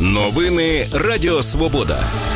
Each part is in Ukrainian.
Новини Радіо Свобода.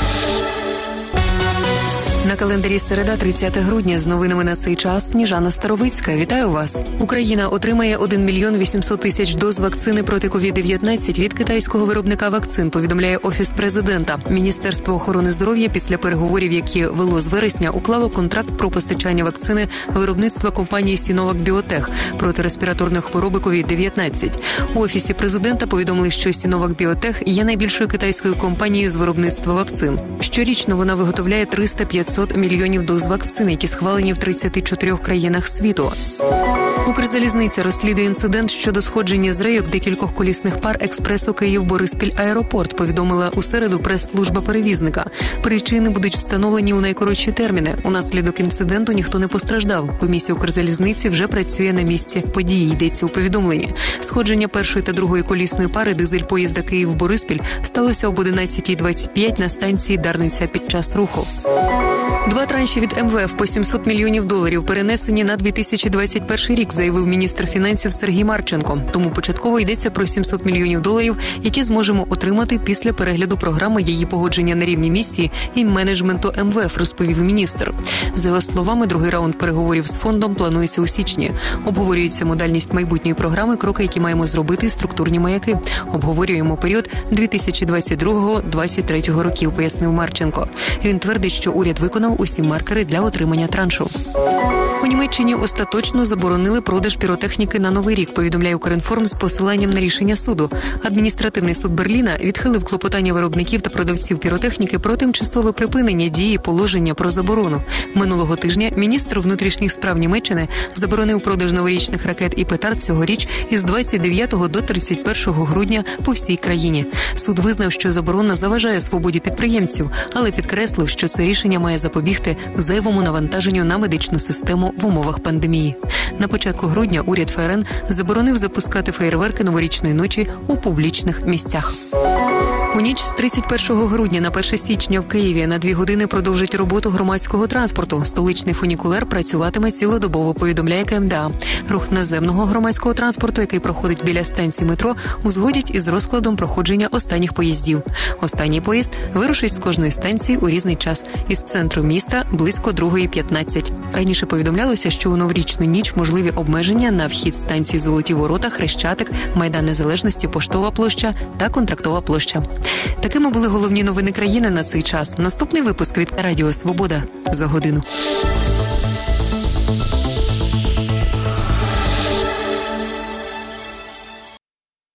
На календарі середа, 30 грудня. З новинами на цей час Сніжана Старовицька. Вітаю вас. Україна отримає 1 мільйон 800 тисяч доз вакцини проти COVID-19 від китайського виробника вакцин, повідомляє Офіс президента. Міністерство охорони здоров'я після переговорів, які вело з вересня, уклало контракт про постачання вакцини виробництва компанії Sinovac Biotech проти респіраторної хвороби COVID-19. У Офісі президента повідомили, що Sinovac Biotech є найбільшою китайською компанією з виробництва вакцин. Щорічно вона виготовляє 300-500 мільйонів доз вакцин, які схвалені в 34 країнах світу. Укрзалізниця розслідує інцидент щодо сходження з рейок декількох колісних пар експресу Київ-Бориспіль-Аеропорт, повідомила у середу прес-служба перевізника. Причини будуть встановлені у найкоротші терміни. Унаслідок інциденту ніхто не постраждав. Комісія Укрзалізниці вже працює на місці події, йдеться у повідомленні. Сходження першої та другої колісної пари дизель-поїзда Київ-Бориспіль сталося об 11:25 на станції Дарниця під час руху. 2 транші від МВФ по $700 мільйонів перенесені на 2021 рік, заявив міністр фінансів Сергій Марченко. Тому початково йдеться про $700 мільйонів, які зможемо отримати після перегляду програми її погодження на рівні місії і менеджменту МВФ, розповів міністр. За його словами, другий раунд переговорів з фондом планується у січні. Обговорюється модальність майбутньої програми, кроки, які маємо зробити, структурні маяки. Обговорюємо період 2022-2023 років, пояснив Марченко. Він твердить, що уряд виконав усі маркери для отримання траншу. У Німеччині остаточно заборонили продаж піротехніки на Новий рік, повідомляє Укрінформ з посиланням на рішення суду. Адміністративний суд Берліна відхилив клопотання виробників та продавців піротехніки про тимчасове припинення дії положення про заборону. Минулого тижня міністр внутрішніх справ Німеччини заборонив продаж новорічних ракет і петард цьогоріч із 29 до 31 грудня по всій країні. Суд визнав, що заборона заважає свободі підприємців, але підкреслив, що це рішення має запобігти зайвому навантаженню на медичну систему в умовах пандемії. На початку грудня уряд ФРН заборонив запускати феєрверки новорічної ночі у публічних місцях. У ніч з 31 грудня на 1 січня в Києві на 2 години продовжить роботу громадського транспорту. Столичний фунікулер працюватиме цілодобово, повідомляє КМДА. Рух наземного громадського транспорту, який проходить біля станції метро, узгодять із розкладом проходження останніх поїздів. Останній поїзд вирушить з кожної станції у різний час. Із центру міста близько 2:15. Раніше повідомлялося, що у новорічну ніч можливі обмеження на вхід станції Золоті Ворота, Хрещатик, Майдан Незалежності, Поштова площа та Контрактова площа. Такими були головні новини країни на цей час. Наступний випуск від Радіо Свобода за годину.